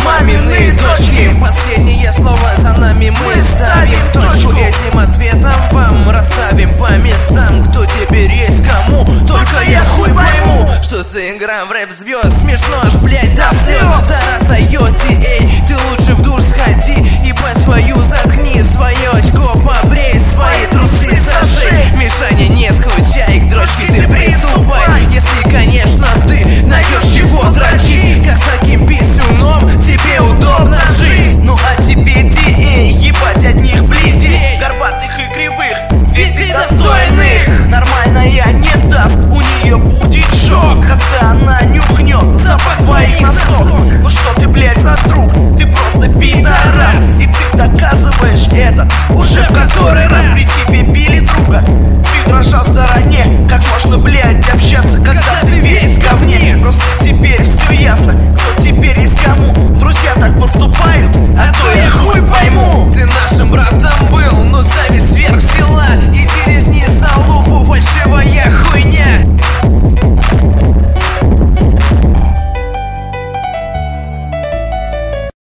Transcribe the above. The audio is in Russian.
мамины дочки. Последнее слово за нами, мы ставим точку. Этим ответом вам расставим по местам. Кто теперь есть кому, только я хуй пойму. Что за игра в рэп звезд, смешно аж, блять, до слез. Зараз айоти, эй, ты лучше в душ сходи и по свою заткни. Свое очко побрей, свои трусы сожи. Мишаня, не скучай, к дрочке ты приступай. Если, конечно, ты найдешь чего дрочить. Как с таким писюном тебе удобно жить. Ну а тебе эй, ебать одних бледей, горбатых и кривых, ведь ты достойных. Нормальная не даст, у нее будет шок, когда она нюхнет запах твоих носков. Ну что ты, блять, за друг, ты просто пидорас. И ты доказываешь это уже в который раз. При тебе били друга, ты дрожал в стороне. Как можно, блять, общаться, когда ты весь в говне? Просто теперь все ясно, кто теперь есть кому.